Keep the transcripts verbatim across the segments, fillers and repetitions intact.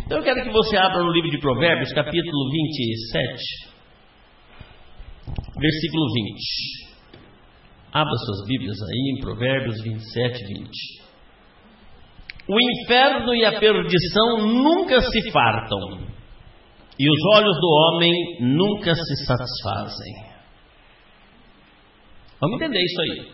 Então eu quero que você abra no livro de Provérbios, capítulo vinte e sete, versículo vinte. Abra suas Bíblias aí em Provérbios vinte e sete, vinte. O inferno e a perdição nunca se fartam, e os olhos do homem nunca se satisfazem. Vamos entender isso aí.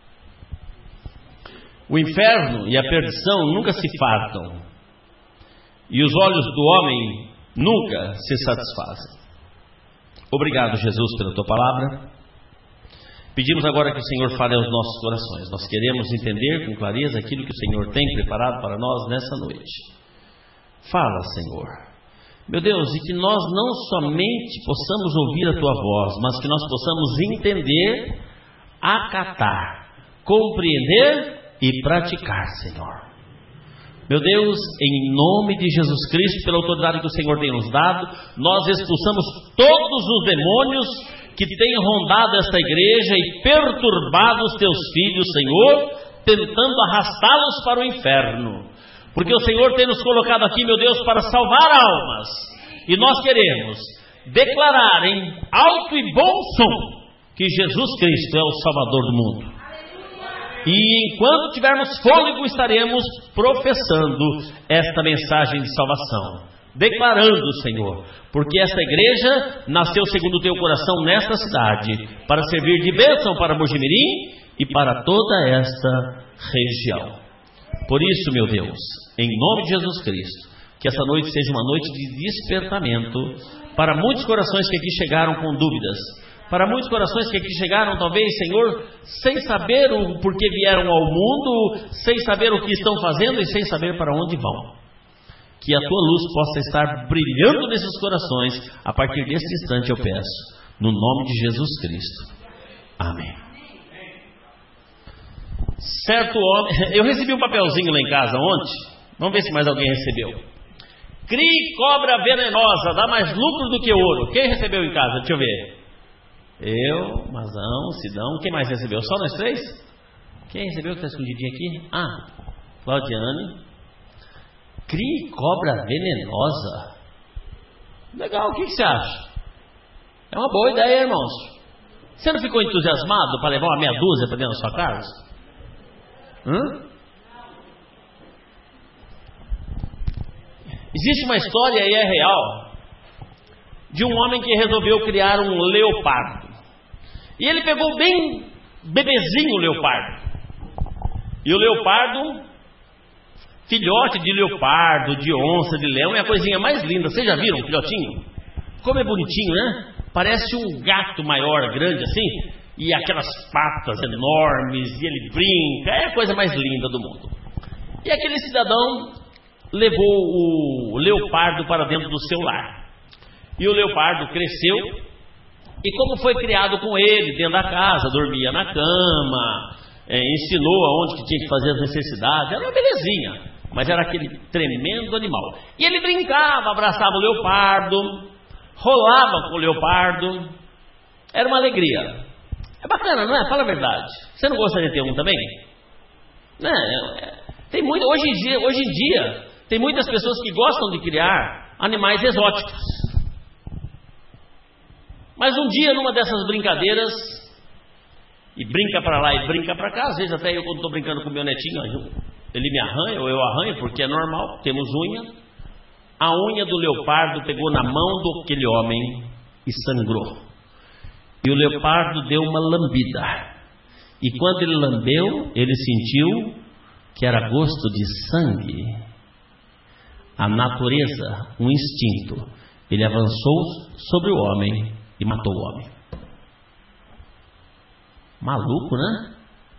O inferno e a perdição nunca se fartam, e os olhos do homem nunca se satisfazem. Obrigado, Jesus, pela tua palavra. Pedimos agora que o Senhor fale aos nossos corações. Nós queremos entender com clareza aquilo que o Senhor tem preparado para nós nessa noite. Fala, Senhor. Meu Deus, e que nós não somente possamos ouvir a tua voz, mas que nós possamos entender, acatar, compreender e praticar, Senhor. Meu Deus, em nome de Jesus Cristo, pela autoridade que o Senhor tem nos dado, nós expulsamos todos os demônios que têm rondado esta igreja e perturbado os teus filhos, Senhor, tentando arrastá-los para o inferno. Porque o Senhor tem nos colocado aqui, meu Deus, para salvar almas. E nós queremos declarar em alto e bom som que Jesus Cristo é o Salvador do mundo. E enquanto tivermos fôlego, estaremos professando esta mensagem de salvação, declarando, Senhor, porque esta igreja nasceu segundo o teu coração nesta cidade, para servir de bênção para Mojimirim e para toda esta região. Por isso, meu Deus, em nome de Jesus Cristo, que essa noite seja uma noite de despertamento para muitos corações que aqui chegaram com dúvidas, para muitos corações que aqui chegaram, talvez, Senhor, sem saber o porquê vieram ao mundo, sem saber o que estão fazendo e sem saber para onde vão. Que a tua luz possa estar brilhando nesses corações. A partir desse instante eu peço, no nome de Jesus Cristo. Amém. Certo homem, eu recebi um papelzinho lá em casa ontem. Vamos ver se mais alguém recebeu. Crie cobra venenosa, dá mais lucro do que ouro. Quem recebeu em casa? Deixa eu ver. Eu, Mazão, Sidão, quem mais recebeu? Só nós três? Quem recebeu que está escondidinho aqui? Ah, Claudiane. Crie cobra venenosa. Legal, o que, que você acha? É uma boa ideia, irmãos. Você não ficou entusiasmado para levar uma meia dúzia para dentro da sua casa? Hã? Existe uma história, e é real, de um homem que resolveu criar um leopardo. E ele pegou bem bebezinho o leopardo. E o leopardo, filhote de leopardo, de onça, de leão, é a coisinha mais linda. Vocês já viram um filhotinho? Como é bonitinho, né? Parece um gato maior, grande assim, e aquelas patas enormes, e ele brinca, é a coisa mais linda do mundo. E aquele cidadão levou o leopardo para dentro do seu lar. E o leopardo cresceu, e como foi criado com ele dentro da casa, dormia na cama, é, ensinou aonde que tinha que fazer as necessidades, era uma belezinha, mas era aquele tremendo animal. E ele brincava, abraçava o leopardo, rolava com o leopardo, era uma alegria. É bacana, não é? Fala a verdade. Você não gostaria de ter um também? Não, é, tem muito, hoje em dia, hoje em dia, tem muitas pessoas que gostam de criar animais exóticos. Mas um dia, numa dessas brincadeiras, e brinca para lá e brinca para cá, às vezes até eu, quando estou brincando com o meu netinho, ele me arranha ou eu arranho, porque é normal, temos unha. A unha do leopardo pegou na mão daquele homem e sangrou. E o leopardo deu uma lambida. E quando ele lambeu, ele sentiu que era gosto de sangue. A natureza, um instinto, ele avançou sobre o homem e matou o homem. Maluco, né?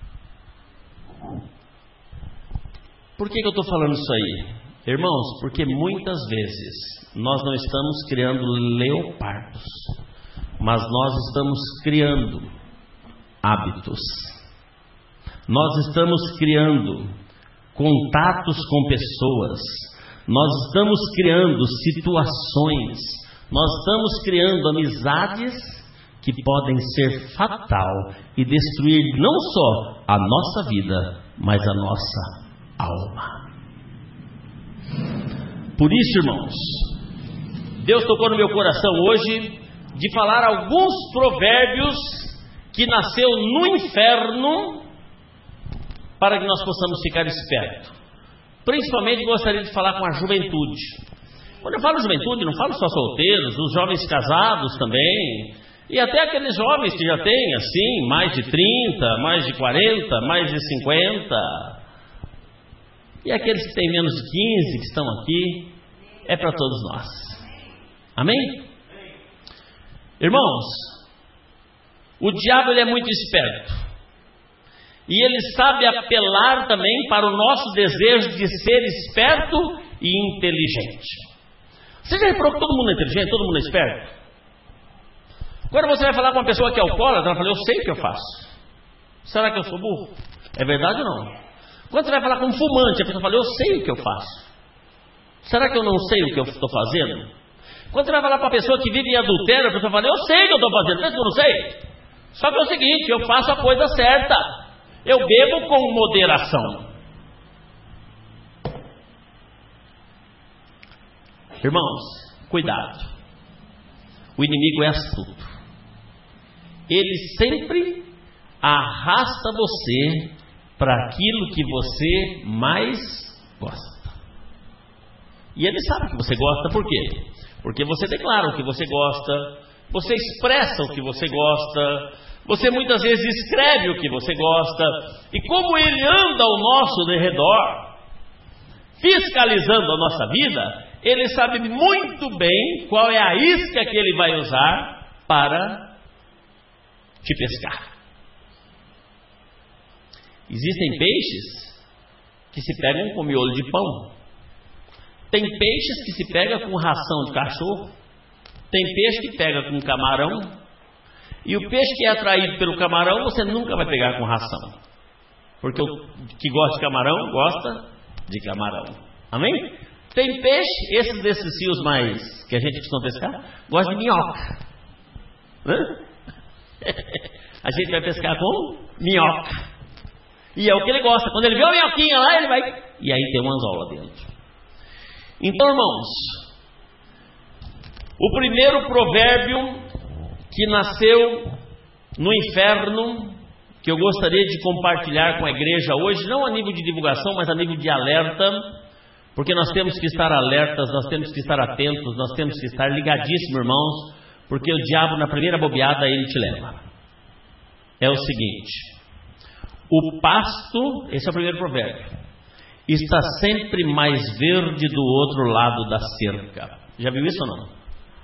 Por que que eu estou falando isso aí? Irmãos, porque muitas vezes nós não estamos criando leopardos, mas nós estamos criando hábitos. Nós estamos criando contatos com pessoas. Nós estamos criando situações. Nós estamos criando amizades que podem ser fatal e destruir não só a nossa vida, mas a nossa alma. Por isso, irmãos, Deus tocou no meu coração hoje de falar alguns provérbios que nasceu no inferno para que nós possamos ficar espertos. Principalmente gostaria de falar com a juventude. Quando eu falo juventude, não falo só solteiros, os jovens casados também, e até aqueles jovens que já têm assim, mais de trinta, mais de quarenta, mais de cinquenta, e aqueles que têm menos de quinze, que estão aqui, é para todos nós. Amém? Irmãos, o diabo ele é muito esperto, e ele sabe apelar também para o nosso desejo de ser esperto e inteligente. Você já reparou que todo mundo é inteligente, todo mundo é esperto? Quando você vai falar com uma pessoa que é alcoólatra, ela fala, eu sei o que eu faço. Será que eu sou burro? É verdade ou não? Quando você vai falar com um fumante, a pessoa fala, eu sei o que eu faço. Será que eu não sei o que eu estou fazendo? Quando você vai falar para a pessoa que vive em adultério, a pessoa fala, eu sei o que eu estou fazendo, mas eu não sei. Só que é o seguinte, eu faço a coisa certa. Eu bebo com moderação. Irmãos, cuidado. O inimigo é astuto. Ele sempre arrasta você para aquilo que você mais gosta. E ele sabe que você gosta, por quê? Porque você declara o que você gosta, você expressa o que você gosta, você muitas vezes escreve o que você gosta, e como ele anda ao nosso redor, fiscalizando a nossa vida, ele sabe muito bem qual é a isca que ele vai usar para te pescar. Existem peixes que se pegam com miolo de pão. Tem peixes que se pega com ração de cachorro. Tem peixe que pega com camarão. E o peixe que é atraído pelo camarão, você nunca vai pegar com ração. Porque o que gosta de camarão, gosta de camarão. Amém? Tem peixe, esses desses rios mais que a gente costuma pescar, gosta de minhoca. Hã? A gente vai pescar com minhoca. E é o que ele gosta. Quando ele vê a minhoquinha lá, ele vai... E aí tem um anzol lá dentro. Então, irmãos, o primeiro provérbio que nasceu no inferno, que eu gostaria de compartilhar com a igreja hoje, não a nível de divulgação, mas a nível de alerta, porque nós temos que estar alertas, nós temos que estar atentos, nós temos que estar ligadíssimos, irmãos, porque o diabo na primeira bobeada ele te leva. É o seguinte: o pasto, esse é o primeiro provérbio, está sempre mais verde do outro lado da cerca. Já viu isso ou não?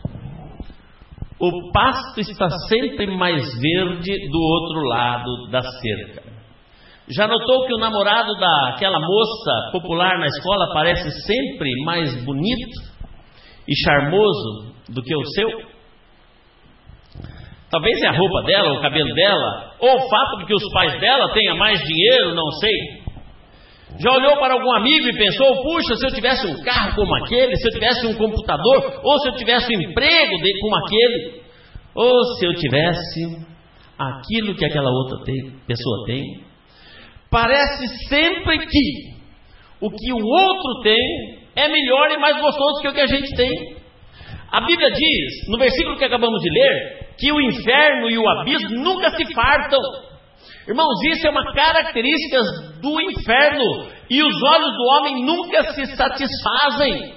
O pasto está sempre mais verde do outro lado da cerca. Já notou que o namorado daquela moça popular na escola parece sempre mais bonito e charmoso do que o seu? Talvez é a roupa dela, o cabelo dela, ou o fato de que os pais dela tenham mais dinheiro, não sei. Já olhou para algum amigo e pensou, puxa, se eu tivesse um carro como aquele, se eu tivesse um computador, ou se eu tivesse um emprego de, como aquele, ou se eu tivesse aquilo que aquela outra tem, pessoa tem. Parece sempre que o que o outro tem é melhor e mais gostoso que o que a gente tem. A Bíblia diz, no versículo que acabamos de ler, que o inferno e o abismo nunca se fartam. Irmãos, isso é uma característica do inferno, e os olhos do homem nunca se satisfazem.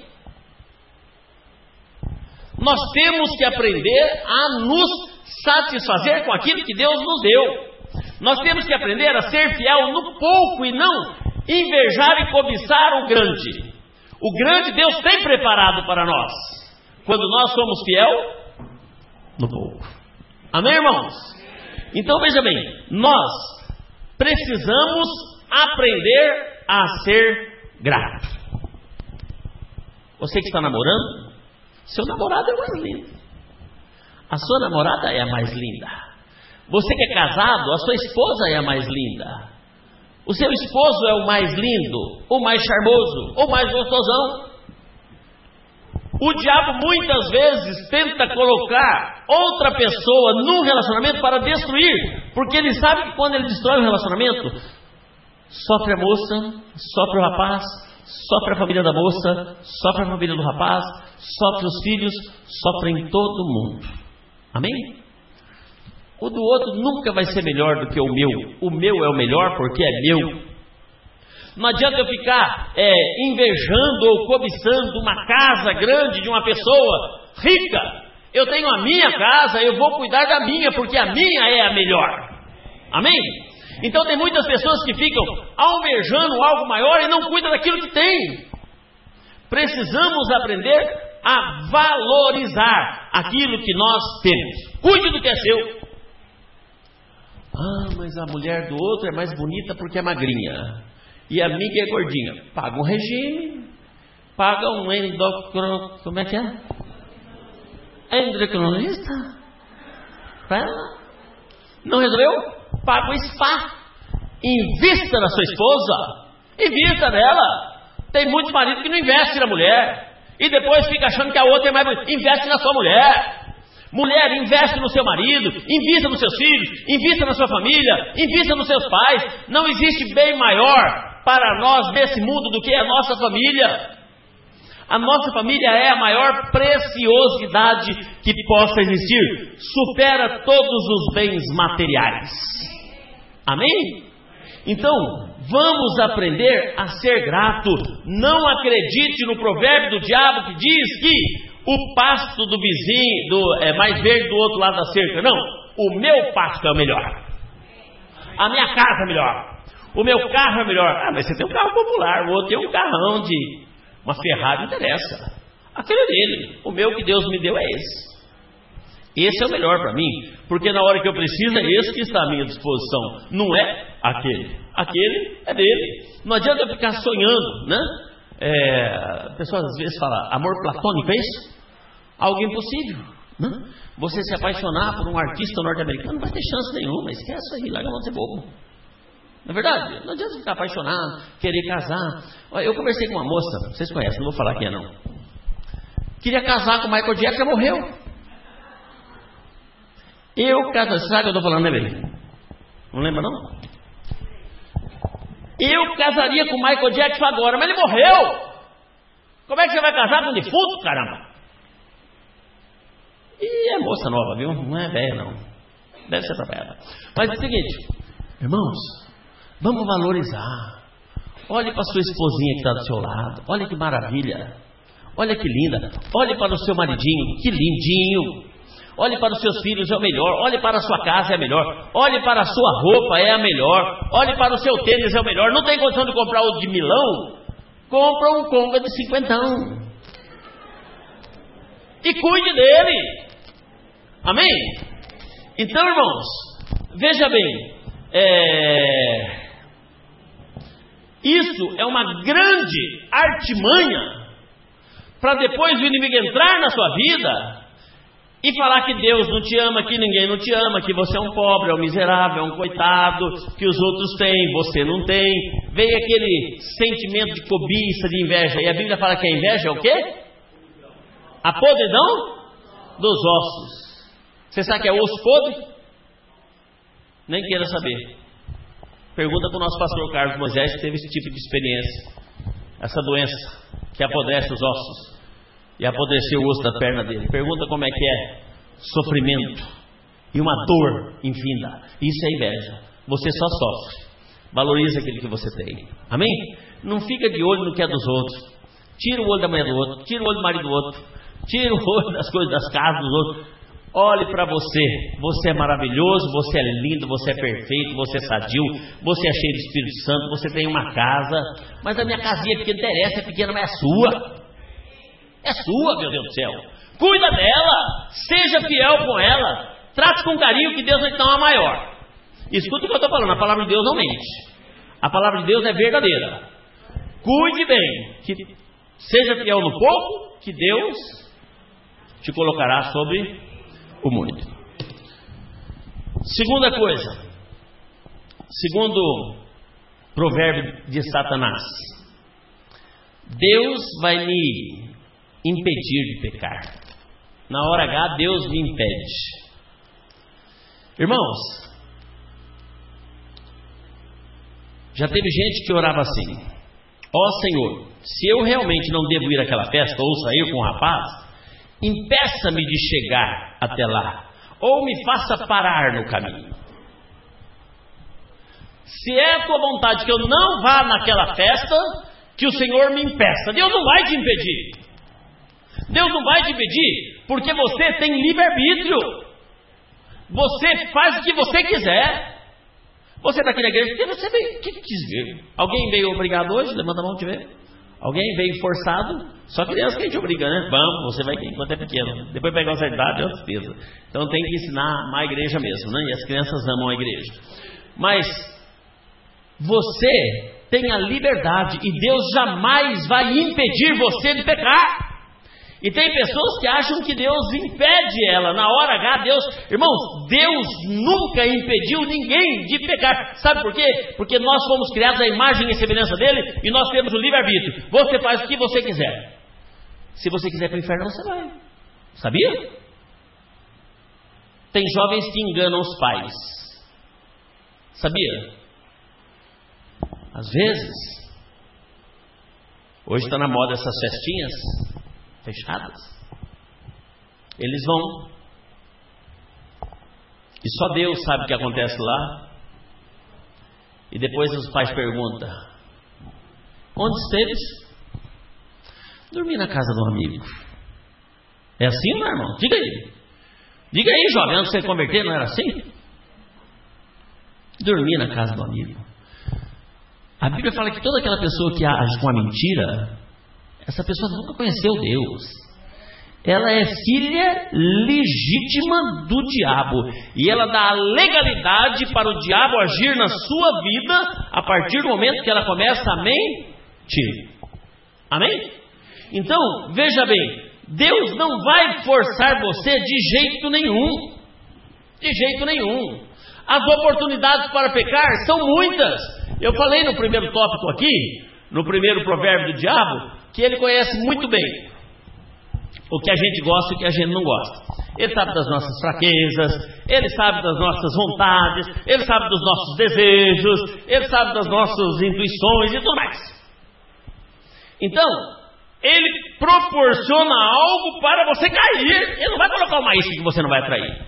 Nós temos que aprender a nos satisfazer com aquilo que Deus nos deu. Nós temos que aprender a ser fiel no pouco e não invejar e cobiçar o grande. O grande Deus tem preparado para nós, quando nós somos fiel no pouco. Amém, irmãos? Então veja bem, nós precisamos aprender a ser grato. Você que está namorando, seu namorado é o mais lindo. A sua namorada é a mais linda. Você que é casado, a sua esposa é a mais linda. O seu esposo é o mais lindo, o mais charmoso, o mais gostosão. O diabo muitas vezes tenta colocar outra pessoa num relacionamento para destruir, porque ele sabe que quando ele destrói o relacionamento, sofre a moça, sofre o rapaz, sofre a família da moça, sofre a família do rapaz, sofre os filhos, sofrem todo mundo. Amém? O do outro nunca vai ser melhor do que o meu. O meu é o melhor porque é meu. Não adianta eu ficar é, invejando ou cobiçando uma casa grande de uma pessoa rica. Eu tenho a minha casa, eu vou cuidar da minha, porque a minha é a melhor. Amém? Então tem muitas pessoas que ficam almejando algo maior e não cuidam daquilo que tem. Precisamos aprender a valorizar aquilo que nós temos. Cuide do que é seu. Ah, mas a mulher do outro é mais bonita porque é magrinha. E a minha é gordinha. Paga um regime. Paga um endocrinologista. Como é que é? Endocrinologista? Para ela. Não resolveu? Paga um spa. Invista na sua esposa. Invista nela. Tem muitos maridos que não investem na mulher. E depois fica achando que a outra é mais bonita. Investe na sua mulher. Mulher, investe no seu marido, invista nos seus filhos, invista na sua família, invista nos seus pais. Não existe bem maior para nós desse mundo do que a nossa família. A nossa família é a maior preciosidade que possa existir. Supera todos os bens materiais. Amém? Então, vamos aprender a ser grato. Não acredite no provérbio do diabo que diz que o pasto do vizinho do, é mais verde do outro lado da cerca. Não, o meu pasto é o melhor. A minha casa é melhor. O meu carro é melhor. Ah, mas você tem um carro popular, o outro tem um carrão de uma Ferrari, não interessa. Aquele é dele. O meu que Deus me deu é esse. Esse é o melhor para mim, porque na hora que eu preciso é esse que está à minha disposição. Não é aquele. Aquele é dele. Não adianta eu ficar sonhando, né? É, a pessoa às vezes fala, amor platônico, é isso? Algo impossível, né? Você se apaixonar por um artista norte-americano não vai ter chance nenhuma. Esquece aí, larga a mão de ser bobo. Não é verdade? Não adianta ficar apaixonado, querer casar. Olha, eu conversei com uma moça, vocês conhecem, não vou falar quem é não. Queria casar com o Michael Jackson, já morreu. Eu caso, sabe o que eu estou falando, né, velho? Não lembra não? Eu casaria com o Michael Jackson agora, mas ele morreu. Como é que você vai casar com um defunto, caramba? E é moça nova, viu? Não é velha, não. Deve ser trabalhada. Mas é o seguinte, irmãos, vamos valorizar. Olhe para a sua esposinha que está do seu lado. Olha que maravilha. Olha que linda. Olhe para o seu maridinho, que lindinho. Olhe para os seus filhos, é o melhor. Olhe para a sua casa, é a melhor. Olhe para a sua roupa, é a melhor. Olhe para o seu tênis, é o melhor. Não tem condição de comprar o de Milão? Compra um Conga de cinquentão. E cuide dele. Amém? Então, irmãos, veja bem. É... Isso é uma grande artimanha para depois o inimigo entrar na sua vida e falar que Deus não te ama, que ninguém não te ama, que você é um pobre, é um miserável, é um coitado, que os outros têm, você não tem. Vem aquele sentimento de cobiça, de inveja. E a Bíblia fala que a inveja é o quê? A podridão dos ossos. Você sabe que é osso podre? Nem queira saber. Pergunta para o nosso pastor Carlos Moisés, que teve esse tipo de experiência. Essa doença que apodrece os ossos e apodreceu o osso da perna dele. Pergunta como é que é sofrimento e uma dor infinda. Isso é inveja. Você só sofre. Valoriza aquilo que você tem. Amém? Não fica de olho no que é dos outros. Tira o olho da mulher do outro. Tira o olho do marido do outro. Tira o olho das coisas das casas dos outros. Olhe para você. Você é maravilhoso, você é lindo, você é perfeito, você é sadio, você é cheio do Espírito Santo, você tem uma casa. Mas a minha casinha é pequena, interessa, é pequena, mas é sua. É sua, meu Deus do céu. Cuida dela. Seja fiel com ela. Trate com carinho que Deus vai te dar uma maior. Escuta o que eu estou falando. A palavra de Deus não mente. A palavra de Deus é verdadeira. Cuide bem. Que seja fiel no pouco, que Deus te colocará sobre o muito. Segunda coisa. Segundo provérbio de Satanás. Deus vai me impedir de pecar. Na hora H, Deus me impede. Irmãos, já teve gente que orava assim: ó Senhor, se eu realmente não devo ir àquela festa ou sair com o rapaz, impeça-me de chegar até lá, ou me faça parar no caminho. Se é a tua vontade que eu não vá naquela festa, que o Senhor me impeça. Deus não vai te impedir. Deus não vai te impedir, porque você tem livre-arbítrio. Você faz o que você quiser. Você está aqui na igreja, porque você veio, o que quis ver? Alguém veio obrigado hoje? Levanta a mão, te ver. Alguém veio forçado? Só criança que a gente obriga, né? Vamos, você vai enquanto é pequeno. Depois pegar uma certa idade é outra coisa. Então tem que ensinar a igreja mesmo, né? E as crianças amam a igreja. Mas você tem a liberdade e Deus jamais vai impedir você de pecar. E tem pessoas que acham que Deus impede ela. Na hora H, Deus... Irmãos, Deus nunca impediu ninguém de pecar. Sabe por quê? Porque nós fomos criados à imagem e semelhança dele e nós temos o livre-arbítrio. Você faz o que você quiser. Se você quiser para o inferno, você vai. Sabia? Tem jovens que enganam os pais. Sabia? Às vezes, hoje está na moda essas festinhas fechadas. Eles vão. E só Deus sabe o que acontece lá. E depois os pais perguntam: onde esteves? Dormi na casa de um amigo. É assim, meu irmão? Diga aí. Diga aí, jovem, antes de você converter, não era assim? Dormi na casa do amigo. A Bíblia fala que toda aquela pessoa que age com a mentira, essa pessoa nunca conheceu Deus. Ela é filha legítima do diabo. E ela dá a legalidade para o diabo agir na sua vida a partir do momento que ela começa a mentir. Amém? Então, veja bem, Deus não vai forçar você de jeito nenhum. De jeito nenhum. As oportunidades para pecar são muitas. Eu falei no primeiro tópico aqui, no primeiro provérbio do diabo, que ele conhece muito bem o que a gente gosta e o que a gente não gosta. Ele sabe das nossas fraquezas, ele sabe das nossas vontades, ele sabe dos nossos desejos, ele sabe das nossas intuições e tudo mais. Então, ele proporciona algo para você cair. Ele não vai colocar uma isca que você não vai atrair.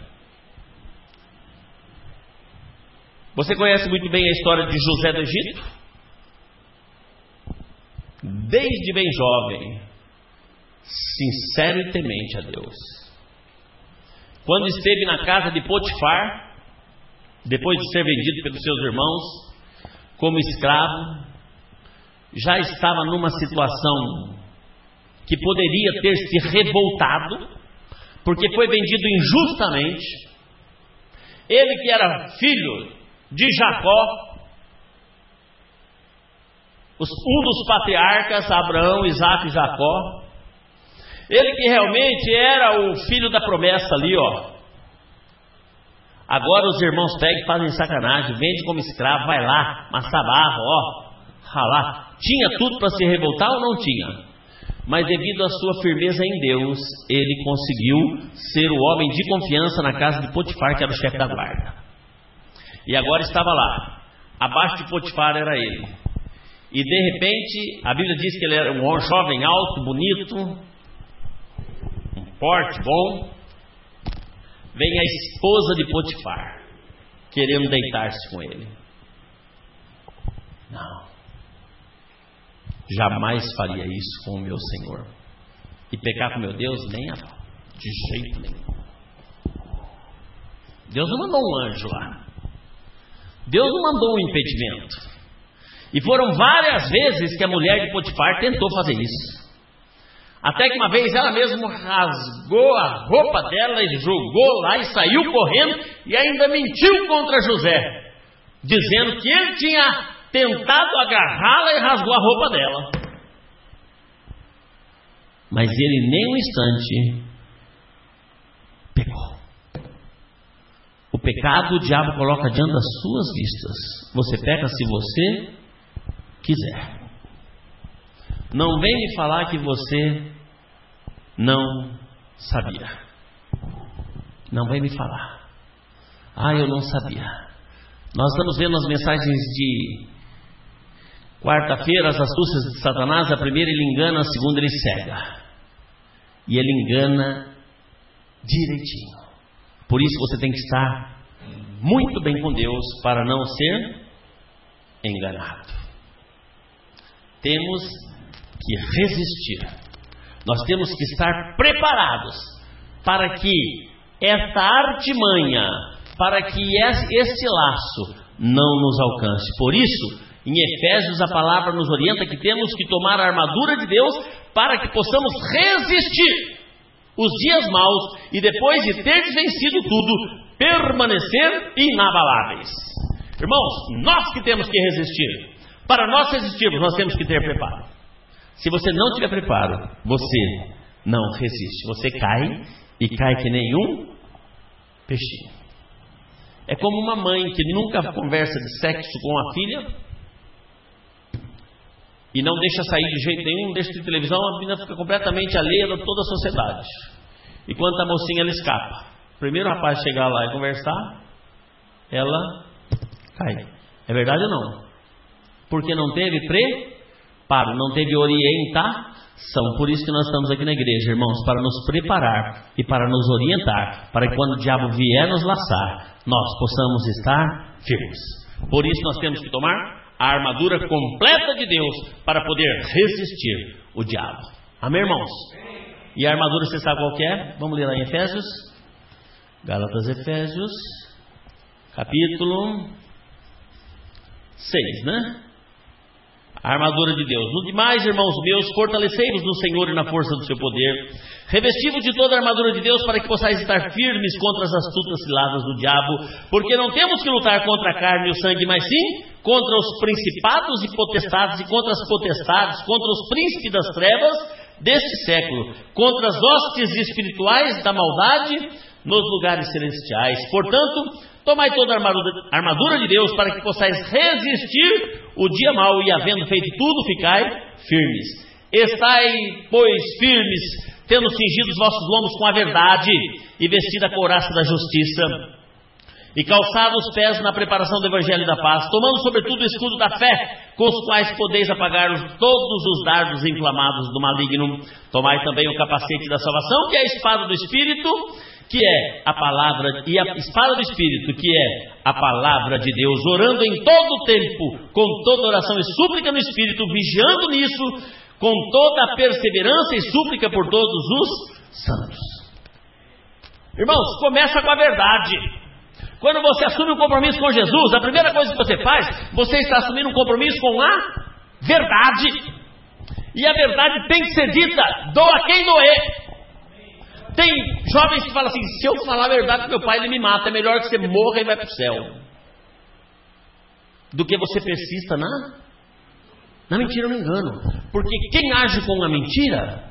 Você conhece muito bem a história de José do Egito? Desde bem jovem, sincero e temente a Deus. Quando esteve na casa de Potifar, depois de ser vendido pelos seus irmãos como escravo, já estava numa situação que poderia ter se revoltado, porque foi vendido injustamente. Ele que era filho de Jacó, um dos patriarcas, Abraão, Isaac e Jacó. Ele que realmente era o filho da promessa ali, ó. Agora os irmãos pegam e fazem sacanagem, vende como escravo, vai lá, amassar barro, ó, ralar. Tinha tudo para se revoltar ou não tinha? Mas devido à sua firmeza em Deus, ele conseguiu ser o homem de confiança na casa de Potifar, que era o chefe da guarda. E agora estava lá, abaixo de Potifar era ele. E de repente, a Bíblia diz que ele era um jovem alto, bonito, um porte bom. Vem a esposa de Potifar, querendo deitar-se com ele. Não, jamais faria isso com o meu Senhor. E pecar com meu Deus, nem a pau, de jeito nenhum. Deus não mandou um anjo lá. Deus não mandou um impedimento. E foram várias vezes que a mulher de Potifar tentou fazer isso. Até que uma vez ela mesma rasgou a roupa dela e jogou lá e saiu correndo e ainda mentiu contra José, dizendo que ele tinha tentado agarrá-la e rasgou a roupa dela. Mas ele nem um instante pecou. O pecado o diabo coloca diante das suas vistas. Você peca se você quiser. Não vem me falar que você não sabia. Não vem me falar. Ah, eu não sabia. Nós estamos vendo as mensagens de Quarta-feira, as astúcias de Satanás, a primeira ele engana, a segunda ele cega. E ele engana direitinho. Por isso você tem que estar muito bem com Deus para não ser enganado. Temos que resistir. Nós temos que estar preparados para que esta artimanha, para que esse laço não nos alcance. Por isso, em Efésios a palavra nos orienta que temos que tomar a armadura de Deus para que possamos resistir os dias maus e depois de ter vencido tudo, permanecer inabaláveis. Irmãos, nós que temos que resistir. Para nós resistirmos, nós temos que ter preparo. Se você não tiver preparo, você não resiste. Você cai e cai que nem um peixinho. É como uma mãe que nunca conversa de sexo com a filha e não deixa sair de jeito nenhum, deixa de televisão, a menina fica completamente alheia a toda a sociedade. E quando a mocinha ela escapa, primeiro o rapaz chegar lá e conversar, ela cai. É verdade ou não? Porque não teve preparo, não teve orientação. Por isso que nós estamos aqui na igreja, irmãos, para nos preparar e para nos orientar, para que quando o diabo vier nos laçar, nós possamos estar firmes. Por isso nós temos que tomar a armadura completa de Deus para poder resistir o diabo. Amém, irmãos? E a armadura você sabe qual que é? Vamos ler lá em Efésios. Gálatas, Efésios, capítulo seis, né? A armadura de Deus. No demais, irmãos meus, fortalecei-vos no Senhor e na força do seu poder. Revesti-vos de toda a armadura de Deus para que possais estar firmes contra as astutas ciladas do diabo, porque não temos que lutar contra a carne e o sangue, mas sim contra os principados e potestades, e contra as potestades, contra os príncipes das trevas deste século, contra as hostes espirituais da maldade nos lugares celestiais. Portanto, tomai toda a armadura, armadura de Deus para que possais resistir o dia mau e, havendo feito tudo, ficai firmes. Estai, pois, firmes, tendo cingido os vossos lombos com a verdade e vestida a couraça da justiça e calçado os pés na preparação do evangelho da paz, tomando sobretudo o escudo da fé, com os quais podeis apagar todos os dardos inflamados do maligno. Tomai também o capacete da salvação, que é a espada do Espírito, que é a palavra, e a espada do Espírito, que é a palavra de Deus, orando em todo o tempo, com toda oração e súplica no Espírito, vigiando nisso, com toda a perseverança e súplica por todos os santos. Irmãos, começa com a verdade. Quando você assume um compromisso com Jesus, a primeira coisa que você faz, você está assumindo um compromisso com a verdade. E a verdade tem que ser dita, doa quem doer. Tem jovens que falam assim: se eu falar a verdade para meu pai, ele me mata. É melhor que você morra e vai para o céu, do que você persista na, na mentira ou no engano. Porque quem age com a mentira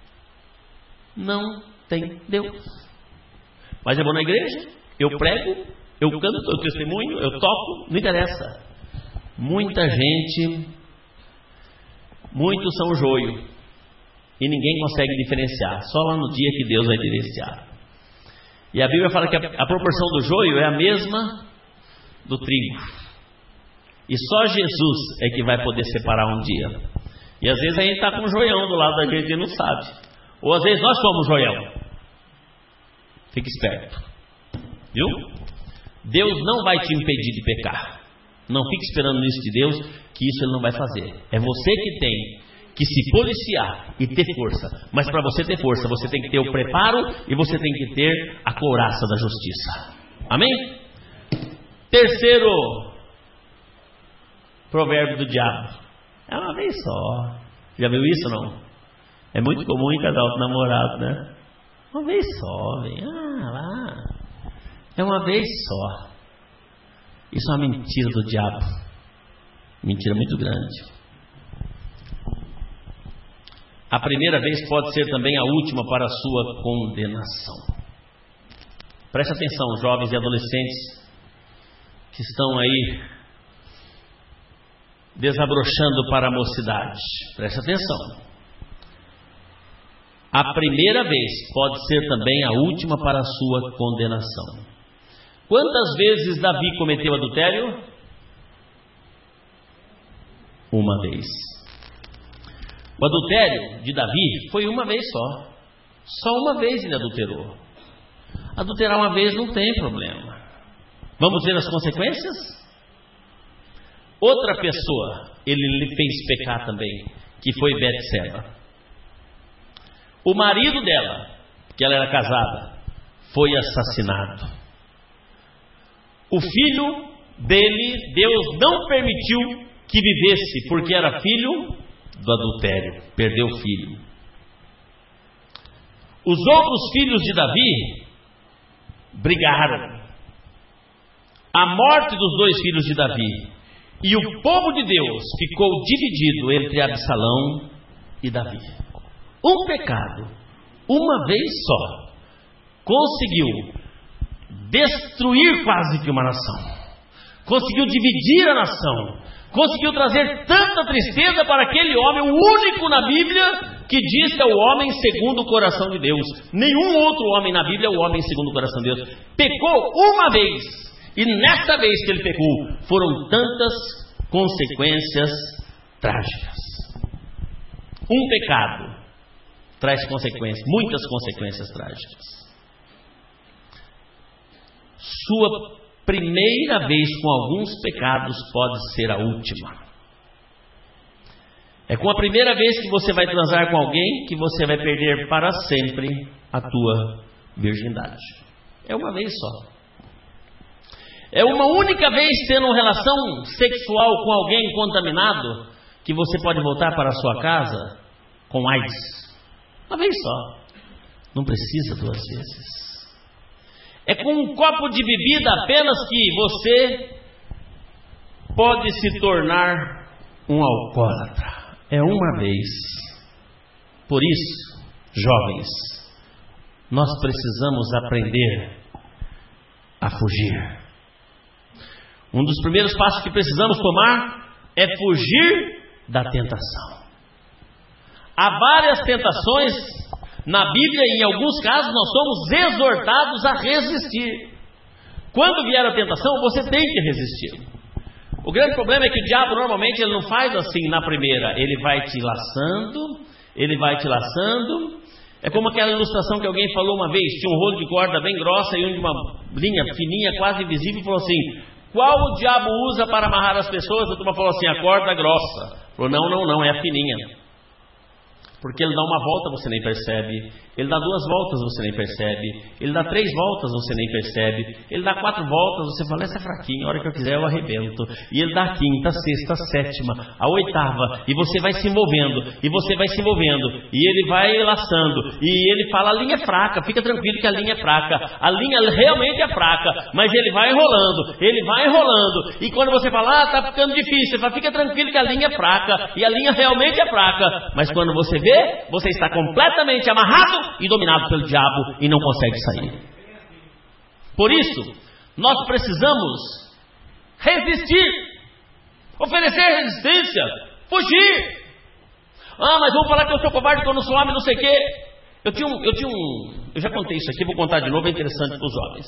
não tem Deus. Mas eu vou na igreja, eu prego, eu canto, eu testemunho, eu toco, não interessa. Muita gente, muitos são joio, e ninguém consegue diferenciar. Só lá no dia que Deus vai diferenciar. E a Bíblia fala que a, a proporção do joio é a mesma do trigo. E só Jesus é que vai poder separar um dia. E às vezes a gente está com um joião do lado da gente e não sabe. Ou às vezes nós somos joião. Fique esperto. Viu? Deus não vai te impedir de pecar. Não fique esperando nisso de Deus, que isso Ele não vai fazer. É você que tem que se policiar e ter força. Mas para você ter força, você tem que ter o preparo e você tem que ter a couraça da justiça. Amém? Terceiro provérbio do diabo. É uma vez só. Já viu isso ou não? É muito comum em casal de namorado, né? Uma vez só, vem. Ah, lá. É uma vez só. Isso é uma mentira do diabo. Mentira muito grande. A primeira vez pode ser também a última para a sua condenação. Preste atenção, jovens e adolescentes que estão aí desabrochando para a mocidade. Preste atenção. A primeira vez pode ser também a última para a sua condenação. Quantas vezes Davi cometeu adultério? uma vez. O adultério de Davi foi uma vez só. Só uma vez ele adulterou. Adulterar uma vez não tem problema. Vamos ver as consequências? Outra pessoa ele lhe fez pecar também, que foi Betseba. O marido dela, que ela era casada, foi assassinado. O filho dele, Deus não permitiu que vivesse, porque era filho do adultério, perdeu o filho. Os outros filhos de Davi brigaram. A morte dos dois filhos de Davi e o povo de Deus ficou dividido entre Absalão e Davi. Um pecado, uma vez só, conseguiu destruir quase que uma nação, conseguiu dividir a nação, conseguiu trazer tanta tristeza para aquele homem, o único na Bíblia que diz que é o homem segundo o coração de Deus. Nenhum outro homem na Bíblia é o homem segundo o coração de Deus. Pecou uma vez, e nesta vez que ele pecou, foram tantas consequências trágicas. Um pecado traz consequências, muitas consequências trágicas. Sua primeira vez com alguns pecados pode ser a última. É com a primeira vez que você vai transar com alguém que você vai perder para sempre a tua virgindade. É uma vez só. É uma única vez tendo uma relação sexual com alguém contaminado que você pode voltar para a sua casa com AIDS. Uma vez só. Não precisa duas vezes. É com um copo de bebida apenas que você pode se tornar um alcoólatra. É uma vez. Por isso, jovens, nós precisamos aprender a fugir. Um dos primeiros passos que precisamos tomar é fugir da tentação. Há várias tentações na Bíblia e em alguns casos nós somos exortados a resistir. Quando vier a tentação, você tem que resistir. O grande problema é que o diabo normalmente ele não faz assim na primeira. Ele vai te laçando, ele vai te laçando. É como aquela ilustração que alguém falou uma vez. Tinha um rolo de corda bem grossa e um de uma linha fininha, quase invisível, e falou assim: qual o diabo usa para amarrar as pessoas? A turma falou assim: a corda grossa. Falou: não, não, não, é a fininha. Porque ele dá uma volta, você nem percebe. Ele dá duas voltas, você nem percebe. Ele dá três voltas, você nem percebe. Ele dá quatro voltas, você fala: essa é fraquinha, a hora que eu quiser eu arrebento. E ele dá a quinta, a sexta, a sétima, a oitava. E você vai se envolvendo, e você vai se envolvendo. E ele vai laçando. E ele fala: a linha é fraca, fica tranquilo que a linha é fraca. A linha realmente é fraca, mas ele vai enrolando, ele vai enrolando. E quando você fala: ah, tá ficando difícil, ele fala: fica tranquilo que a linha é fraca. E a linha realmente é fraca. Mas quando você vê, você está completamente amarrado e dominado pelo diabo e não consegue sair. Por isso, nós precisamos resistir, oferecer resistência, fugir. Ah, mas vamos falar que eu sou covarde, que eu não sou homem, não sei o quê. Eu tinha um, eu tinha um, eu já contei isso aqui, vou contar de novo, é interessante para os jovens.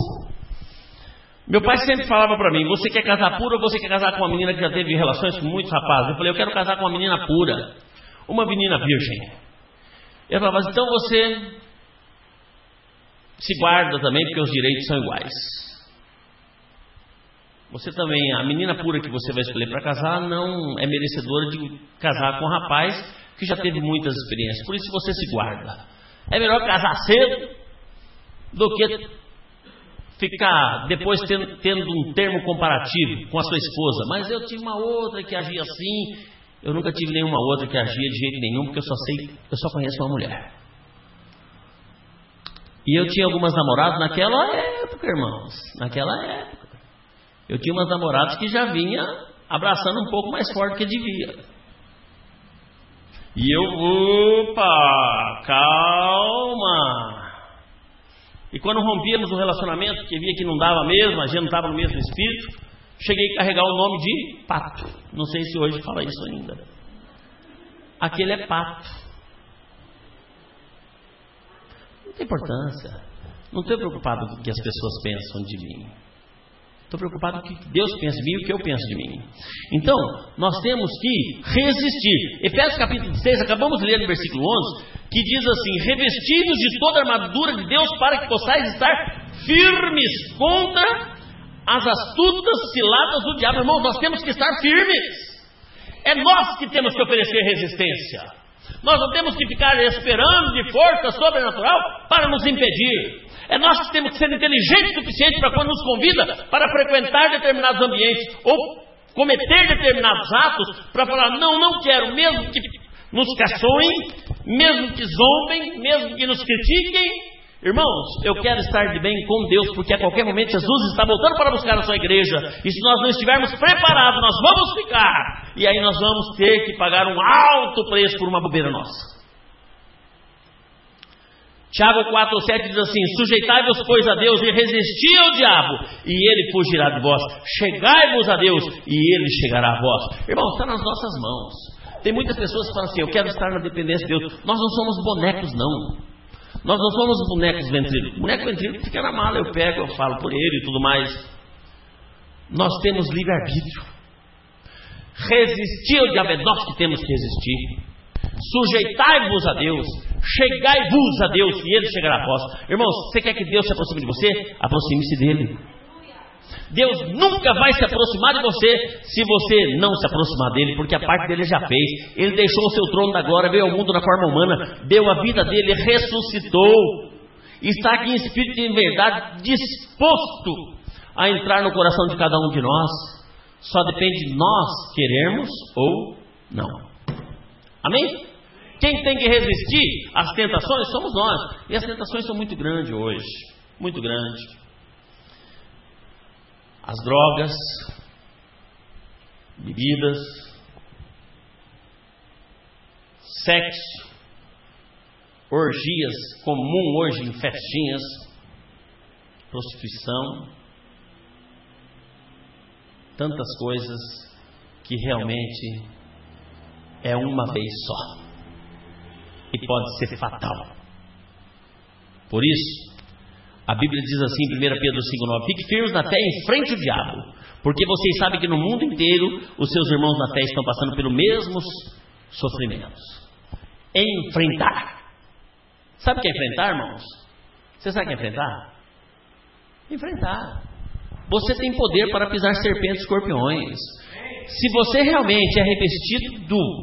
Meu pai sempre falava para mim: você quer casar pura ou você quer casar com uma menina que já teve relações com muitos rapazes? Eu falei: eu quero casar com uma menina pura, uma menina virgem. Ele falava: mas então você se guarda também, porque os direitos são iguais. Você também, a menina pura que você vai escolher para casar, não é merecedora de casar com um rapaz que já teve muitas experiências. Por isso você se guarda. É melhor casar cedo do que ficar depois tendo, tendo um termo comparativo com a sua esposa. Mas eu tive uma outra que agia assim. Eu nunca tive nenhuma outra que agia de jeito nenhum, porque eu só sei, eu só conheço uma mulher. E eu tinha algumas namoradas naquela época, irmãos. Naquela época. Eu tinha umas namoradas que já vinha abraçando um pouco mais forte que devia. E eu, opa, calma. E quando rompíamos o relacionamento, que via que não dava mesmo, a gente não estava no mesmo espírito, cheguei a carregar o nome de Pato. Não sei se hoje fala isso ainda. Aquele é Pato. Não tem importância. Não estou preocupado com o que as pessoas pensam de mim. Estou preocupado com o que Deus pensa de mim e o que eu penso de mim. Então, nós temos que resistir. Efésios capítulo seis, acabamos de ler no versículo onze, que diz assim: revestidos de toda a armadura de Deus para que possais estar firmes contra as astutas ciladas do diabo. Irmãos, nós temos que estar firmes. É nós que temos que oferecer resistência. Nós não temos que ficar esperando de força sobrenatural para nos impedir. É nós que temos que ser inteligentes o suficiente para, quando nos convida para frequentar determinados ambientes ou cometer determinados atos, para falar: não, não quero, mesmo que nos caçoem, mesmo que zombem, mesmo que nos critiquem. Irmãos, eu quero estar de bem com Deus, porque a qualquer momento Jesus está voltando para buscar a sua igreja, e se nós não estivermos preparados, nós vamos ficar, e aí nós vamos ter que pagar um alto preço por uma bobeira nossa. Tiago quatro, sete diz assim: sujeitai-vos, pois, a Deus, e resisti ao diabo, e ele fugirá de vós. Chegai-vos a Deus, e ele chegará a vós. Irmãos, está nas nossas mãos. Tem muitas pessoas que falam assim: eu quero estar na dependência de Deus. Nós não somos bonecos, não. Nós não somos bonecos ventrílocos. Boneco ventríloco fica na mala, eu pego, eu falo por ele e tudo mais. Nós temos livre-arbítrio. Resistir ao diabo, é nós que temos que resistir. Sujeitai-vos a Deus, chegai-vos a Deus, e ele chegará a vós. Irmãos, você quer que Deus se aproxime de você? Aproxime-se dele. Deus nunca vai se aproximar de você se você não se aproximar dele, porque a parte dele já fez. Ele deixou o seu trono da glória, veio ao mundo na forma humana, deu a vida dele, ressuscitou, está aqui em espírito e em verdade, disposto a entrar no coração de cada um de nós. Só depende de nós querermos ou não. Amém? Quem tem que resistir às tentações somos nós. E as tentações são muito grandes hoje, muito grandes. As drogas, bebidas, sexo, orgias, comum hoje em festinhas, prostituição, tantas coisas que realmente é uma vez só e pode ser fatal. Por isso, a Bíblia diz assim em primeira Pedro cinco, nove: fique firmes na fé e enfrente o diabo, porque vocês sabem que no mundo inteiro os seus irmãos na fé estão passando pelos mesmos sofrimentos. Enfrentar. Sabe o que é enfrentar, irmãos? Você sabe o que é enfrentar? Enfrentar. Você tem poder para pisar serpentes e escorpiões. Se você realmente é revestido do,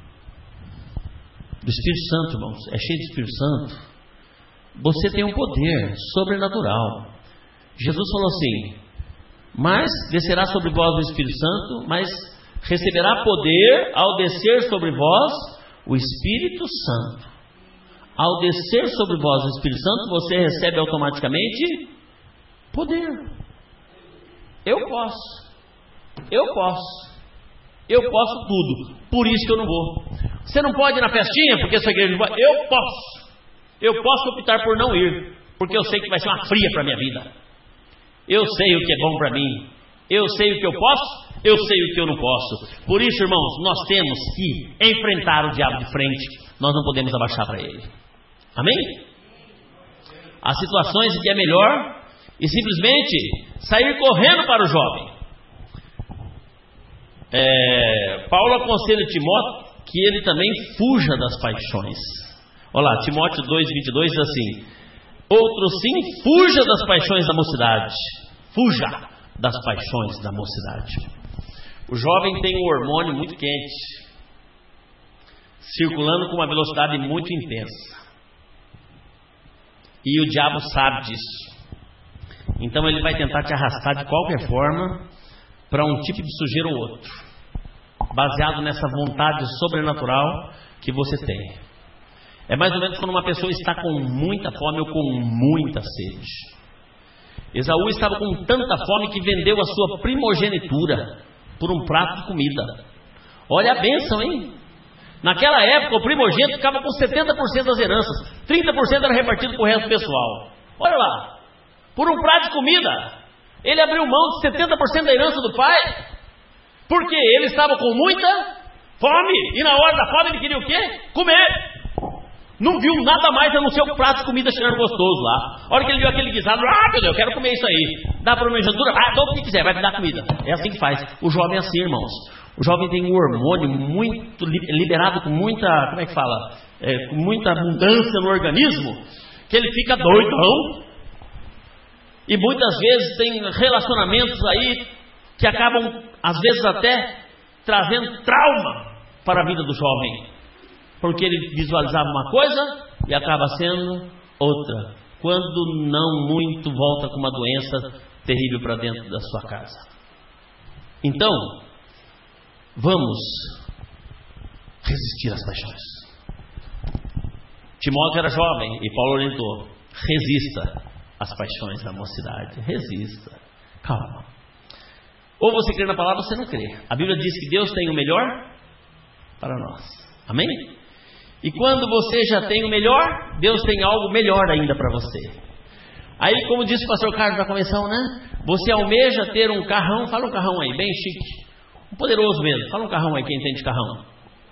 do Espírito Santo, irmãos, é cheio de Espírito Santo, você tem um poder sobrenatural. Jesus falou assim: mas descerá sobre vós o Espírito Santo, mas receberá poder ao descer sobre vós o Espírito Santo. Ao descer sobre vós o Espírito Santo, você recebe automaticamente poder. Eu posso, eu posso, eu posso tudo, por isso que eu não vou. Você não pode ir na festinha porque sua igreja não vai. Eu posso. Eu posso optar por não ir, porque eu sei que vai ser uma fria para a minha vida. Eu sei o que é bom para mim. Eu sei o que eu posso, eu sei o que eu não posso. Por isso, irmãos, nós temos que enfrentar o diabo de frente. Nós não podemos abaixar para ele. Amém? Há situações em que é melhor e simplesmente sair correndo para o jovem. É, Paulo aconselha Timóteo que ele também fuja das paixões. Olha lá, Timóteo dois, vinte e dois diz assim: outro sim, fuja das paixões da mocidade. Fuja das paixões da mocidade. O jovem tem um hormônio muito quente, circulando com uma velocidade muito intensa. E o diabo sabe disso. Então ele vai tentar te arrastar de qualquer forma para um tipo de sujeira ou outro, baseado nessa vontade sobrenatural que você tem. É mais ou menos quando uma pessoa está com muita fome ou com muita sede. Esaú estava com tanta fome que vendeu a sua primogenitura por um prato de comida. Olha a bênção, hein? Naquela época o primogênito ficava com setenta por cento das heranças, trinta por cento era repartido para o resto do pessoal. Olha lá, por um prato de comida, ele abriu mão de setenta por cento da herança do pai, porque ele estava com muita fome, e na hora da fome ele queria o quê? Comer. Não viu nada mais a não ser o prato de comida cheirando gostoso lá. A hora que ele viu aquele guisado, ah, meu Deus, eu quero comer isso aí. Dá para uma jantura, ah, dá o que quiser, vai me dar comida. É assim que faz. O jovem é assim, irmãos. O jovem tem um hormônio muito liberado com muita, como é que fala? É, com muita abundância no organismo, que ele fica doidão. E muitas vezes tem relacionamentos aí que acabam, às vezes até, trazendo trauma para a vida do jovem. Porque ele visualizava uma coisa e acaba sendo outra. Quando não muito, volta com uma doença terrível para dentro da sua casa. Então, vamos resistir às paixões. Timóteo era jovem e Paulo orientou: resista às paixões da mocidade. Resista. Calma. Ou você crê na palavra ou você não crê. A Bíblia diz que Deus tem o melhor para nós. Amém? E quando você já tem o melhor, Deus tem algo melhor ainda para você. Aí, como disse o pastor Carlos na convenção, né? Você almeja ter um carrão, fala um carrão aí, bem chique. Um poderoso mesmo. Fala um carrão aí, quem entende carrão.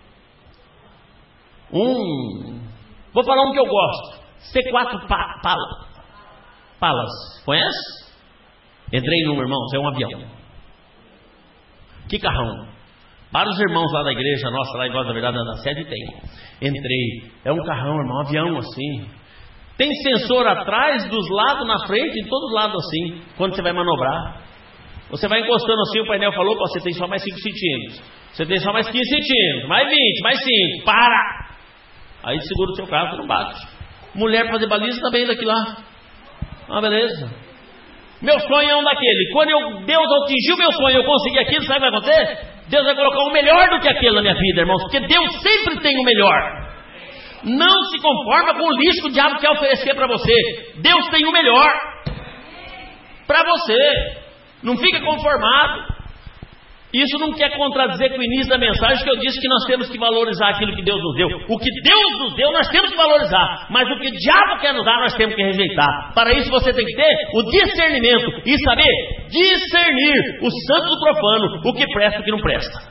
Um... Vou falar um que eu gosto. C quatro pa, Pala. Palas. Conhece? Entrei num, irmãos, é um avião. Que carrão? Vários irmãos lá da igreja nossa, lá em Voz da Verdade da sede, tem. Entrei. É um carrão, irmão, um avião assim. Tem sensor atrás, dos lados, na frente, em todo lado assim, quando você vai manobrar. Você vai encostando assim, o painel falou, você tem só mais cinco centímetros. Você tem só mais quinze centímetros, mais vinte, mais cinco, para! Aí segura o seu carro, você não bate. Mulher fazer baliza também daqui lá. Ah, beleza. Meu sonho é um daquele. Quando eu, Deus atingiu meu sonho, eu consegui aquilo, sabe o que vai acontecer? Deus vai colocar o melhor do que aquilo na minha vida, irmãos. Porque Deus sempre tem o melhor. Não se conforma com o lixo que o diabo quer oferecer para você. Deus tem o melhor para você. Não fica conformado. Isso não quer contradizer com o início da mensagem, que eu disse que nós temos que valorizar aquilo que Deus nos deu. O que Deus nos deu, nós temos que valorizar. Mas o que o diabo quer nos dar, nós temos que rejeitar. Para isso você tem que ter o discernimento e saber discernir o santo do profano, o que presta e o que não presta.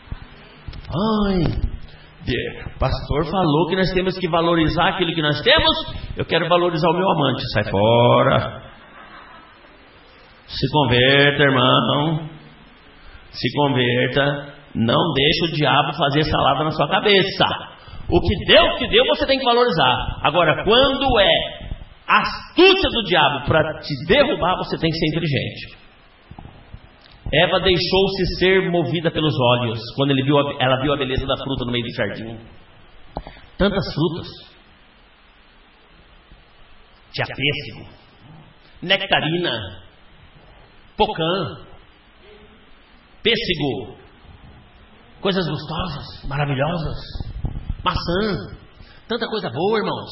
Ai... O pastor falou que nós temos que valorizar aquilo que nós temos. Eu quero valorizar o meu amante. Sai fora. Se converta, irmão. Se converta. Não deixe o diabo fazer salada na sua cabeça. O que Deus te deu, você tem que valorizar. Agora, quando é astúcia do diabo para te derrubar, você tem que ser inteligente. Eva deixou-se ser movida pelos olhos quando ele viu a, ela viu a beleza da fruta no meio do jardim. Tantas frutas. Tinha pêssego, nectarina, pocã, pêssego, coisas gostosas, maravilhosas, maçã, tanta coisa boa, irmãos.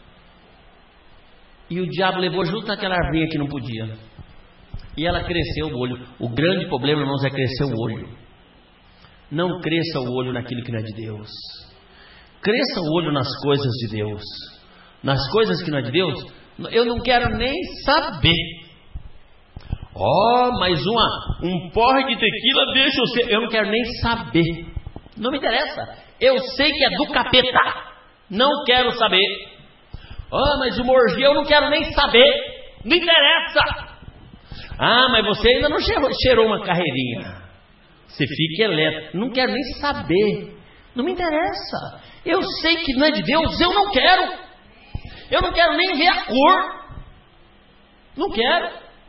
E o diabo levou junto naquela árvore que não podia. E ela cresceu o olho. O grande problema, irmãos, é crescer o olho. Não cresça o olho naquilo que não é de Deus. Cresça o olho nas coisas de Deus. Nas coisas que não é de Deus, eu não quero nem saber. Ó, oh, mais uma, um porre de tequila deixa eu ser. Eu não quero nem saber. Não me interessa. Eu sei que é do capeta. Não quero saber. Ó, oh, mas uma orgia eu não quero nem saber. Não interessa. Ah, mas você ainda não cheirou, cheirou uma carreirinha. Você fica elétrico. Não quero nem saber. Não me interessa. Eu sei que não é de Deus, eu não quero. Eu não quero nem ver a cor. Não quero.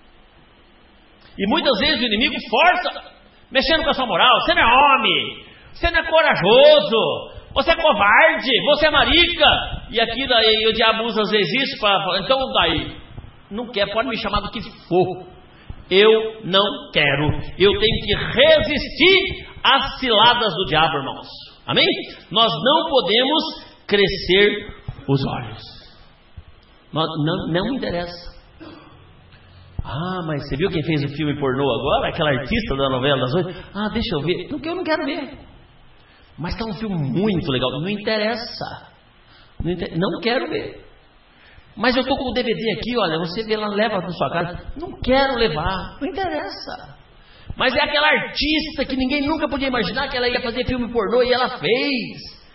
E muitas vezes o inimigo força, mexendo com a sua moral. Você não é homem. Você não é corajoso. Você é covarde. Você é marica. E aqui daí o diabo usa às vezes isso para... Então daí, não quer, pode me chamar do que for. Eu não quero. Eu tenho que resistir às ciladas do diabo, irmãos. Amém? Nós não podemos crescer os olhos. Nós, não, não me interessa. Ah, mas você viu quem fez o filme pornô agora? Aquela artista da novela das oito? Ah, deixa eu ver. Porque eu não quero ver. Mas está um filme muito legal. Não interessa. Não, inter... não quero ver. Mas eu estou com o D V D aqui, olha, você vê lá, leva para sua casa. Não quero levar, não interessa. Mas é aquela artista que ninguém nunca podia imaginar que ela ia fazer filme pornô e ela fez.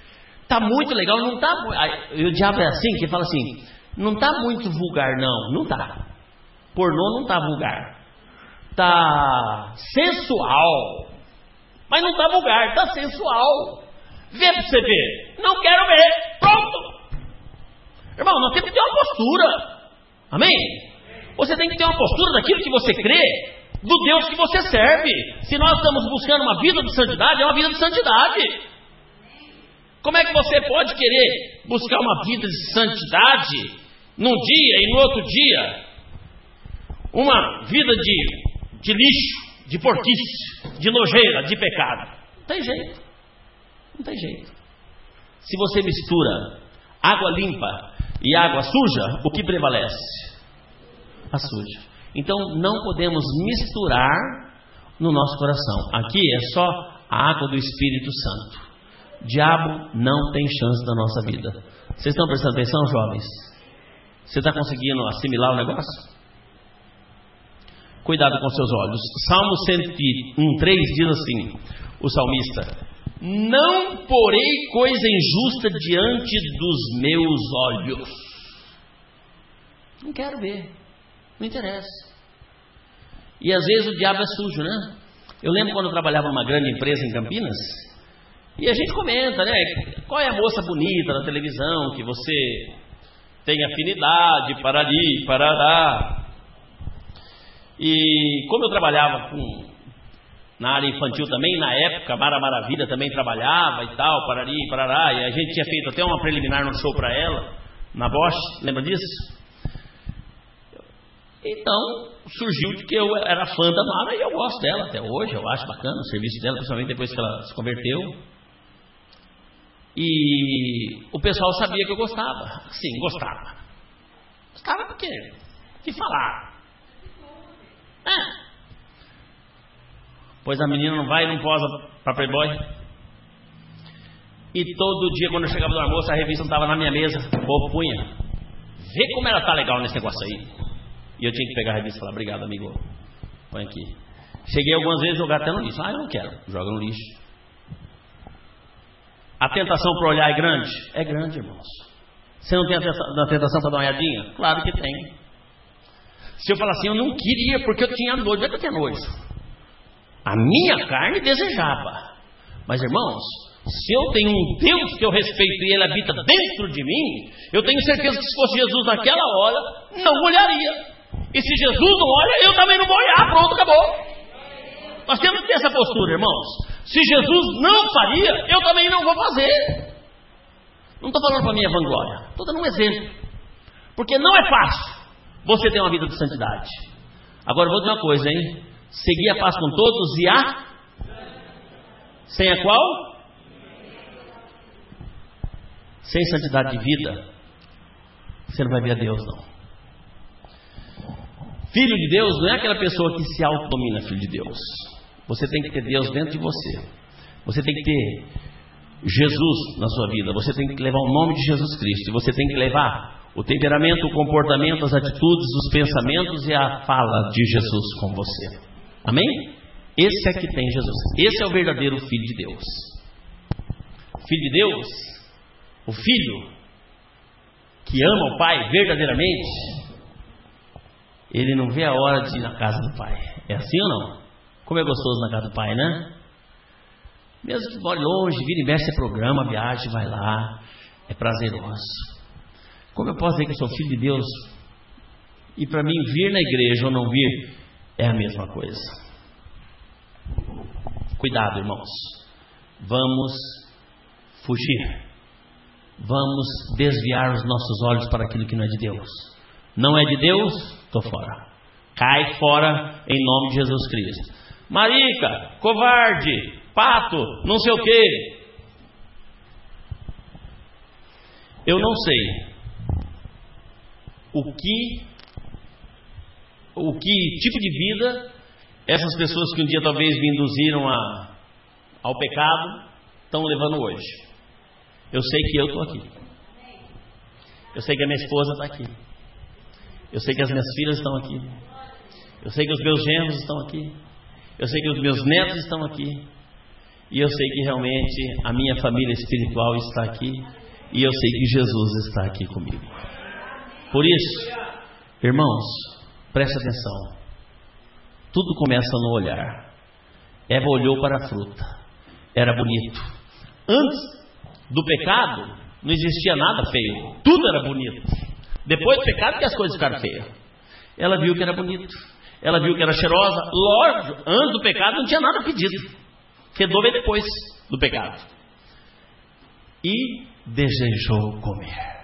Tá muito legal, não tá. E o diabo é assim, que fala assim: não tá muito vulgar, não. Não tá. Pornô não tá vulgar. Tá sensual. Mas não tá vulgar, tá sensual. Vê pra você ver. Não quero ver. Pronto. Irmão, nós temos que ter uma postura. Amém? Você tem que ter uma postura daquilo que você crê, do Deus que você serve. Se nós estamos buscando uma vida de santidade, é uma vida de santidade. Como é que você pode querer buscar uma vida de santidade num dia e no outro dia uma vida de, de lixo, de porquice, de nojeira, de pecado? Não tem jeito. Não tem jeito. Se você mistura água limpa e água suja, o que prevalece? A suja. Então não podemos misturar no nosso coração. Aqui é só a água do Espírito Santo. O diabo não tem chance na nossa vida. Vocês estão prestando atenção, jovens? Você está conseguindo assimilar o negócio? Cuidado com seus olhos. Salmo cento e um, três diz assim, o salmista: não porei coisa injusta diante dos meus olhos. Não quero ver. Não interessa. E às vezes o diabo é sujo, né? Eu lembro quando eu trabalhava numa grande empresa em Campinas, e a gente comenta, né? Qual é a moça bonita na televisão que você tem afinidade, parari, parará. E como eu trabalhava com, na área infantil também, na época, a Mara Maravilha também trabalhava e tal, parari, parará, e a gente tinha feito até uma preliminar no show para ela, na Bosch, lembra disso? Então, surgiu de que eu era fã da Mara e eu gosto dela até hoje, eu acho bacana o serviço dela, principalmente depois que ela se converteu. E o pessoal sabia que eu gostava. Sim, gostava. Gostava por quê? De falar. É. Pois a menina não vai e não posa pra Playboy. E todo dia quando eu chegava do almoço, a revista não estava na minha mesa. O povo punha. Vê como ela tá legal nesse negócio aí. E eu tinha que pegar a revista e falar: obrigado, amigo. Põe aqui. Cheguei algumas vezes a jogar até no lixo. Ah, eu não quero. Joga no lixo. A tentação para olhar é grande? É grande, irmãos. Você não tem a tentação para dar uma olhadinha? Claro que tem. Se eu falar assim, eu não queria porque eu tinha nojo. Não é que eu tinha nojo. A minha carne desejava. Mas, irmãos, se eu tenho um Deus que eu respeito e Ele habita dentro de mim, eu tenho certeza que se fosse Jesus naquela hora, não olharia. E se Jesus não olha, eu também não vou olhar. Pronto, acabou. Nós temos que ter essa postura, irmãos. Se Jesus não faria, eu também não vou fazer. Não estou falando para minha vanglória. Estou dando um exemplo. Porque não é fácil você ter uma vida de santidade. Agora, vou dizer uma coisa, hein? Seguir a paz com todos e a... Sem a qual? Sem santidade de vida, você não vai ver a Deus, não. Filho de Deus não é aquela pessoa que se autodomina, filho de Deus. Você tem que ter Deus dentro de você. Você tem que ter Jesus na sua vida. Você tem que levar o nome de Jesus Cristo. E você tem que levar o temperamento, o comportamento, as atitudes, os pensamentos e a fala de Jesus com você. Amém? Esse é que tem Jesus. Esse é o verdadeiro Filho de Deus. Filho de Deus, o Filho que ama o Pai verdadeiramente, ele não vê a hora de ir na casa do Pai. É assim ou não? Como é gostoso na casa do Pai, né? Mesmo que more longe, vira e mexe, é programa, viagem, vai lá. É prazeroso. Como eu posso dizer que eu sou filho de Deus e para mim vir na igreja ou não vir é a mesma coisa? Cuidado, irmãos. Vamos fugir. Vamos desviar os nossos olhos para aquilo que não é de Deus. Não é de Deus? Estou fora. Cai fora em nome de Jesus Cristo. Marica, covarde, pato, não sei o quê. Eu não sei o que, o que tipo de vida essas pessoas que um dia talvez me induziram a, ao pecado estão levando hoje. Eu sei que eu estou aqui. Eu sei que a minha esposa está aqui. Eu sei que as minhas filhas estão aqui. Eu sei que os meus genros estão aqui. Eu sei que os meus netos estão aqui. E eu sei que realmente a minha família espiritual está aqui. E eu sei que Jesus está aqui comigo. Por isso, irmãos, preste atenção. Tudo começa no olhar. Eva olhou para a fruta. Era bonito. Antes do pecado, não existia nada feio. Tudo era bonito. Depois do pecado que as coisas ficaram feias. Ela viu que era bonito. Ela viu que era cheirosa. Lógico, antes do pecado não tinha nada pedido. Fedor veio depois do pecado. E desejou comer.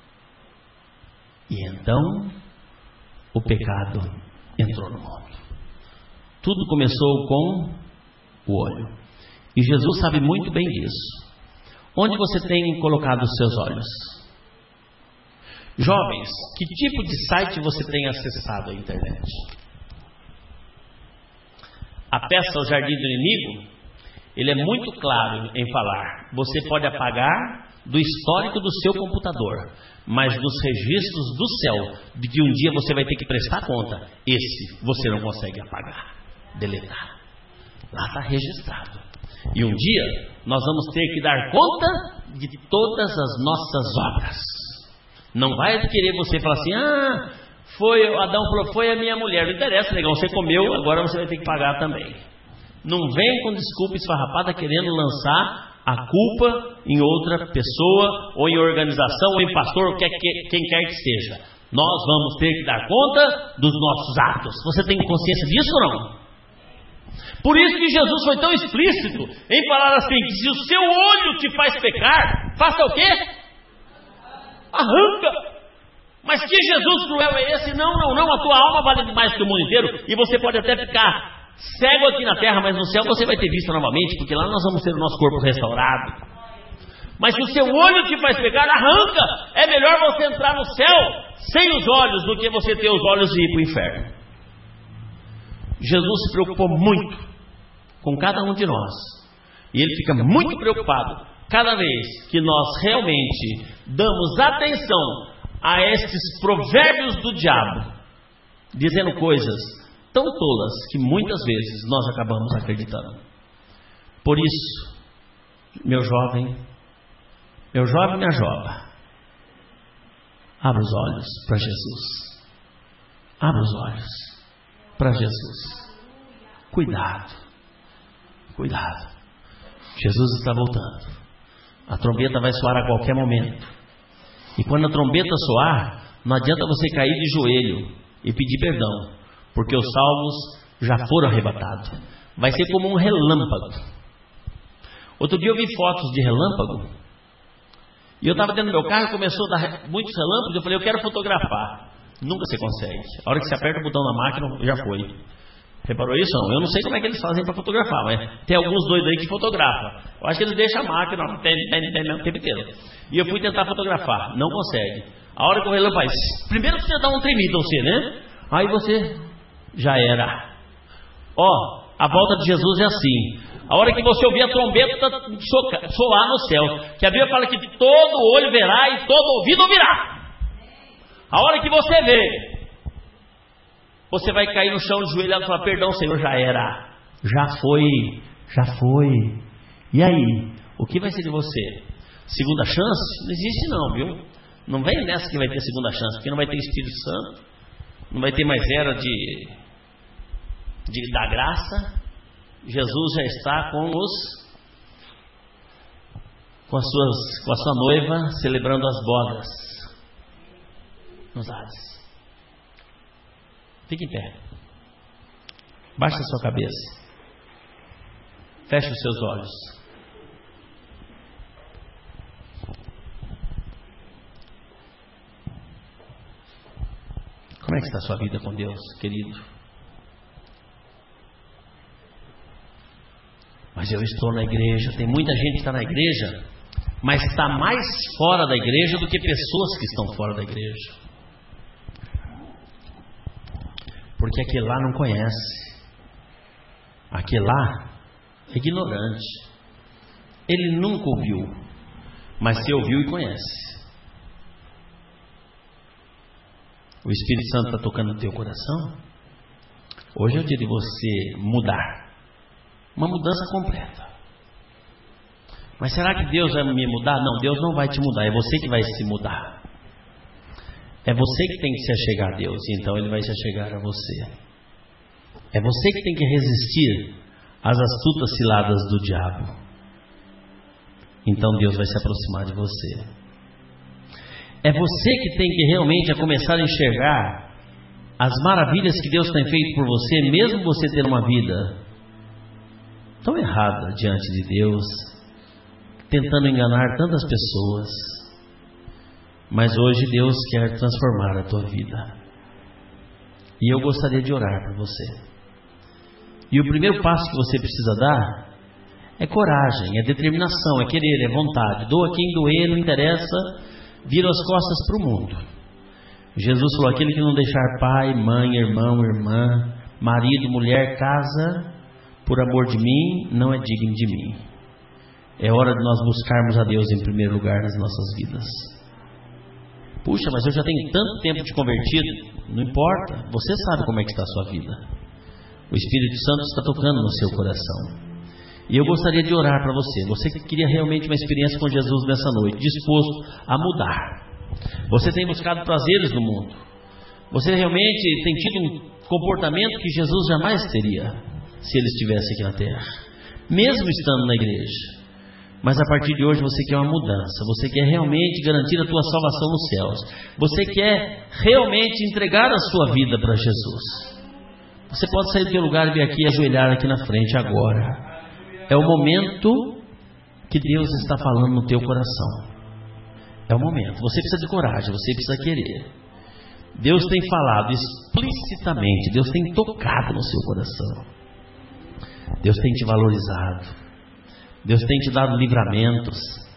E então o pecado entrou no mundo. Tudo começou com o olho. E Jesus sabe muito bem disso. Onde você tem colocado os seus olhos? Jovens, que tipo de site você tem acessado à internet? A peça O Jardim do Inimigo, ele é muito claro em falar. Você pode apagar do histórico do seu computador, mas dos registros do céu, de que um dia você vai ter que prestar conta, esse você não consegue apagar, deletar. Lá está registrado. E um dia nós vamos ter que dar conta de todas as nossas obras. Não vai querer você falar assim: ah, foi, Adão falou, foi a minha mulher. Não interessa, negão, você comeu, agora você vai ter que pagar também. Não vem com desculpa esfarrapada querendo lançar a culpa em outra pessoa, ou em organização, ou em pastor, ou quem quer que seja. Nós vamos ter que dar conta dos nossos atos. Você tem consciência disso ou não? Por isso que Jesus foi tão explícito em falar assim: que se o seu olho te faz pecar, faça o quê? Arranca. Mas que Jesus cruel é esse? Não, não, não, a tua alma vale mais que o mundo inteiro, e você pode até ficar cego aqui na terra, mas no céu você vai ter vista novamente, porque lá nós vamos ter o nosso corpo restaurado. Mas se o seu olho te faz pecar, arranca. É melhor você entrar no céu sem os olhos do que você ter os olhos e ir para o inferno. Jesus se preocupou muito com cada um de nós, e Ele fica muito preocupado cada vez que nós realmente damos atenção a estes provérbios do diabo, dizendo coisas tão tolas que muitas vezes nós acabamos acreditando. Por isso, meu jovem, meu jovem, minha jova, abra os olhos para Jesus. Abra os olhos para Jesus. Cuidado, cuidado. Jesus está voltando. A trombeta vai soar a qualquer momento. E quando a trombeta soar, não adianta você cair de joelho e pedir perdão, porque os salvos já foram arrebatados. Vai ser como um relâmpago. Outro dia eu vi fotos de relâmpago, e eu estava dentro do meu carro, começou a dar muitos relâmpagos. Eu falei, eu quero fotografar. Nunca você consegue. A hora que você aperta o botão na máquina, já foi. Reparou isso? Não? Eu não sei como é que eles fazem para fotografar, mas tem alguns doidos aí que fotografam. Eu acho que eles deixam a máquina o tempo inteiro. E eu fui tentar fotografar, não consegue. A hora que o relâmpago faz, primeiro você dá um tremido, você, né? Aí você já era. Ó, a volta de Jesus é assim. A hora que você ouvir a trombeta soar no céu, que a Bíblia fala que todo olho verá e todo ouvido ouvirá. A hora que você vê, você vai cair no chão de joelho e falar, perdão, Senhor, já era. Já foi, já foi. E aí, o que vai ser de você? Segunda chance? Não existe não, viu? Não vem nessa que vai ter segunda chance, porque não vai ter Espírito Santo, não vai ter mais era de, de da graça. Jesus já está com os com as suas com a sua noiva celebrando as bodas nos ares. Fique em pé. Baixe a sua cabeça. Feche os seus olhos. Como é que está a sua vida com Deus, querido? Mas eu estou na igreja. Tem muita gente que está na igreja, mas está mais fora da igreja do que pessoas que estão fora da igreja. Porque aquele lá não conhece. Aquele lá é ignorante. Ele nunca ouviu, mas se ouviu e conhece. O Espírito Santo está tocando no teu coração. Hoje é o dia de você mudar. Uma mudança completa. Mas será que Deus vai me mudar? Não, Deus não vai te mudar, é você que vai se mudar. É você que tem que se achegar a Deus, então Ele vai se achegar a você. É você que tem que resistir às astutas ciladas do diabo. Então Deus vai se aproximar de você. É você que tem que realmente a começar a enxergar as maravilhas que Deus tem feito por você, mesmo você ter uma vida tão errada diante de Deus, tentando enganar tantas pessoas. Mas hoje Deus quer transformar a tua vida. E eu gostaria de orar por você. E o primeiro passo que você precisa dar é coragem, é determinação, é querer, é vontade. Doa quem doer, não interessa, vira as costas para o mundo. Jesus falou, aquele que não deixar pai, mãe, irmão, irmã, marido, mulher, casa, por amor de mim, não é digno de mim. É hora de nós buscarmos a Deus em primeiro lugar nas nossas vidas. Puxa, mas eu já tenho tanto tempo de convertido. Não importa, você sabe como é que está a sua vida. O Espírito Santo está tocando no seu coração. E eu gostaria de orar para você. Você que queria realmente uma experiência com Jesus nessa noite, disposto a mudar. Você tem buscado prazeres no mundo. Você realmente tem tido um comportamento que Jesus jamais teria se Ele estivesse aqui na terra, mesmo estando na igreja. Mas a partir de hoje você quer uma mudança. Você quer realmente garantir a tua salvação nos céus. Você quer realmente entregar a sua vida para Jesus. Você pode sair do teu lugar e vir aqui e ajoelhar aqui na frente agora. É o momento que Deus está falando no teu coração. É o momento. Você precisa de coragem, você precisa querer. Deus tem falado explicitamente, Deus tem tocado no seu coração. Deus tem te valorizado. Deus tem te dado livramentos.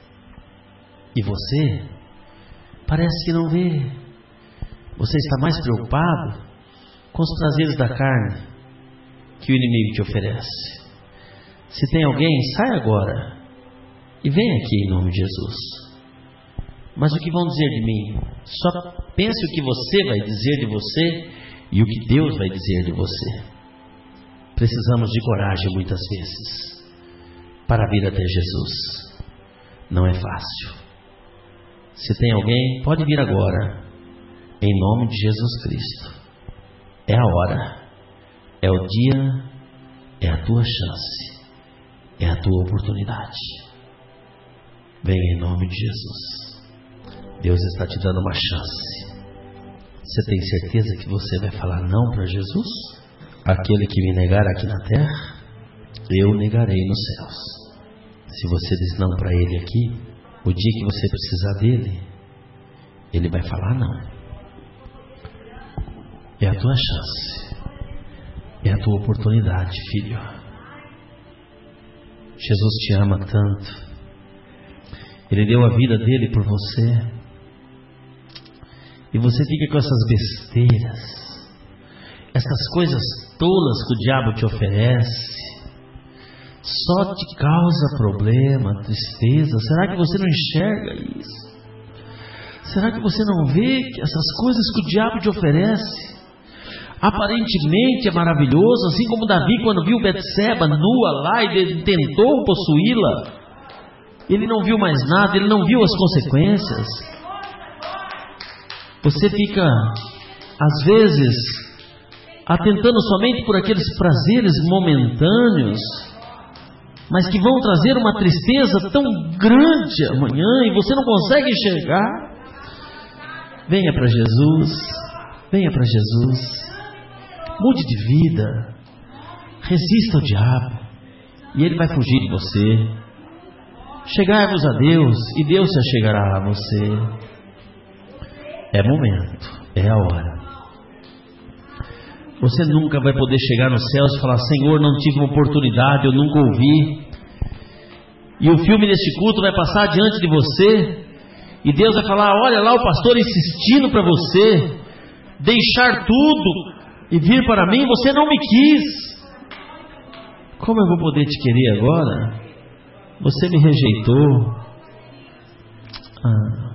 E você parece que não vê. Você está mais preocupado com os prazeres da carne que o inimigo te oferece. Se tem alguém, sai agora e vem aqui em nome de Jesus. Mas o que vão dizer de mim? Só pense o que você vai dizer de você e o que Deus vai dizer de você. Precisamos de coragem muitas vezes para vir até Jesus. Não é fácil. Se tem alguém, pode vir agora, em nome de Jesus Cristo. É a hora, é o dia, é a tua chance, é a tua oportunidade. Venha em nome de Jesus. Deus está te dando uma chance. Você tem certeza que você vai falar não para Jesus? Aquele que me negar aqui na terra, eu negarei nos céus. Se você diz não para Ele aqui, o dia que você precisar dEle, Ele vai falar não. É a tua chance, é a tua oportunidade, filho. Jesus te ama tanto. Ele deu a vida dele por você. E você fica com essas besteiras, essas coisas tolas que o diabo te oferece. Só te causa problema, tristeza. Será que você não enxerga isso? Será que você não vê que essas coisas que o diabo te oferece aparentemente é maravilhoso, assim como Davi quando viu Betseba nua lá e tentou possuí-la, ele não viu mais nada, ele não viu as consequências. Você fica às vezes atentando somente por aqueles prazeres momentâneos, mas que vão trazer uma tristeza tão grande amanhã e você não consegue enxergar. Venha para Jesus, venha para Jesus, mude de vida, resista ao diabo e ele vai fugir de você. Chegai-vos a Deus e Deus se achegará a você. É momento, é a hora. Você nunca vai poder chegar nos céus e falar: Senhor, não tive uma oportunidade, eu nunca ouvi. E o filme deste culto vai passar diante de você e Deus vai falar: olha lá o pastor insistindo para você deixar tudo e vir para mim, você não me quis. Como eu vou poder te querer agora? Você me rejeitou. Ah,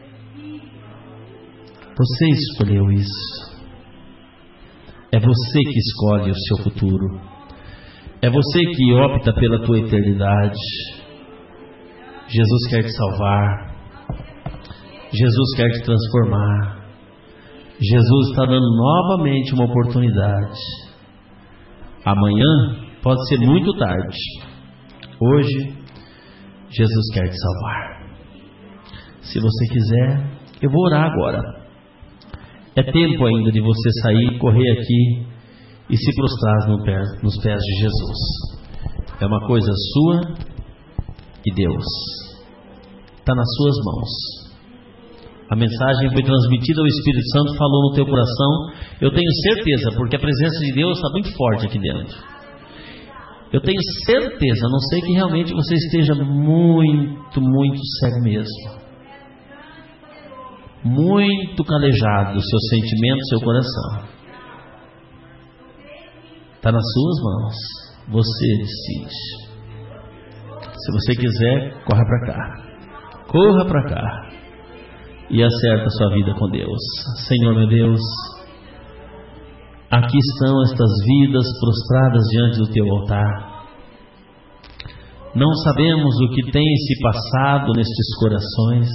você escolheu isso. É você que escolhe o seu futuro. É você que opta pela tua eternidade. Jesus quer te salvar. Jesus quer te transformar. Jesus está dando novamente uma oportunidade. Amanhã pode ser muito tarde. Hoje, Jesus quer te salvar. Se você quiser, eu vou orar agora. É tempo ainda de você sair, correr aqui e se prostrar no pé, nos pés de Jesus. É uma coisa sua e Deus. Está nas suas mãos. A mensagem foi transmitida, o Espírito Santo falou no teu coração. Eu tenho certeza, porque a presença de Deus está muito forte aqui dentro. Eu tenho certeza, a não ser que realmente você esteja muito, muito cego mesmo. Muito calejado, seu sentimento, seu coração. Está nas suas mãos. Você decide. Se você quiser, corra para cá. Corra para cá. E acerta a sua vida com Deus. Senhor meu Deus, aqui estão estas vidas prostradas diante do teu altar. Não sabemos o que tem se passado nestes corações.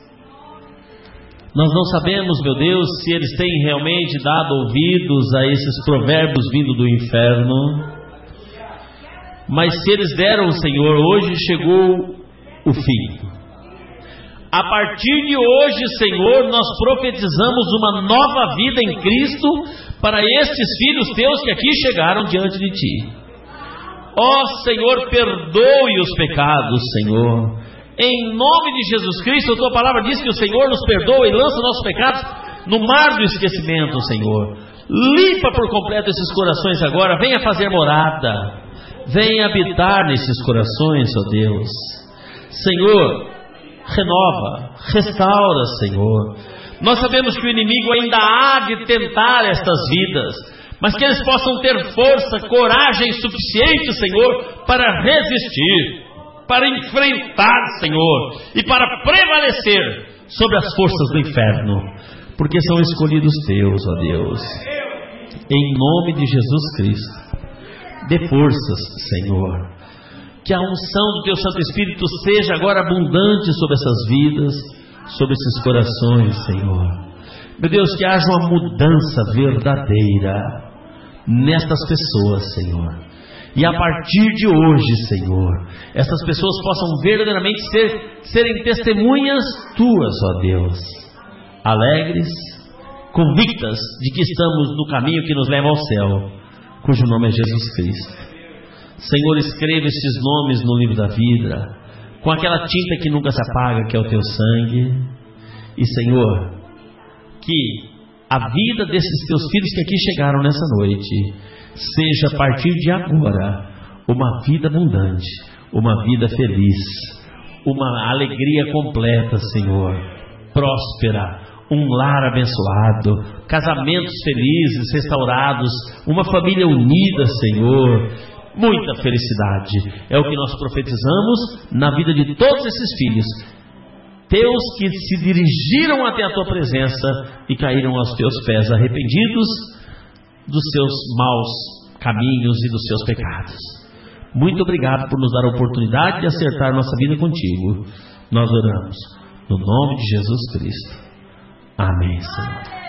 Nós não sabemos, meu Deus, se eles têm realmente dado ouvidos a esses provérbios vindo do inferno. Mas se eles deram, Senhor, hoje chegou o fim. A partir de hoje, Senhor, nós profetizamos uma nova vida em Cristo para estes filhos teus que aqui chegaram diante de Ti. Ó Senhor, perdoe os pecados, Senhor. Em nome de Jesus Cristo, a Tua palavra diz que o Senhor nos perdoa e lança nossos pecados no mar do esquecimento, Senhor. Limpa por completo esses corações agora. Venha fazer morada. Venha habitar nesses corações, ó Deus. Senhor, renova, restaura, Senhor. Nós sabemos que o inimigo ainda há de tentar estas vidas, mas que eles possam ter força, coragem suficiente, Senhor, para resistir, para enfrentar, Senhor, e para prevalecer sobre as forças do inferno, porque são escolhidos teus, ó Deus. Em nome de Jesus Cristo, dê forças, Senhor. Que a unção do Teu Santo Espírito seja agora abundante sobre essas vidas, sobre esses corações, Senhor. Meu Deus, que haja uma mudança verdadeira nestas pessoas, Senhor. E a partir de hoje, Senhor, essas pessoas possam verdadeiramente ser, serem testemunhas Tuas, ó Deus. Alegres, convictas de que estamos no caminho que nos leva ao céu, cujo nome é Jesus Cristo. Senhor, escreva estes nomes no livro da vida, com aquela tinta que nunca se apaga, que é o Teu sangue. E Senhor, que a vida desses Teus filhos que aqui chegaram nessa noite seja a partir de agora uma vida abundante, uma vida feliz, uma alegria completa, Senhor, próspera, um lar abençoado, casamentos felizes, restaurados, uma família unida, Senhor. Muita felicidade. É o que nós profetizamos na vida de todos esses filhos Teus que se dirigiram até a Tua presença e caíram aos Teus pés, arrependidos dos seus maus caminhos e dos seus pecados. Muito obrigado por nos dar a oportunidade de acertar nossa vida contigo. Nós oramos no nome de Jesus Cristo. Amém, Senhor.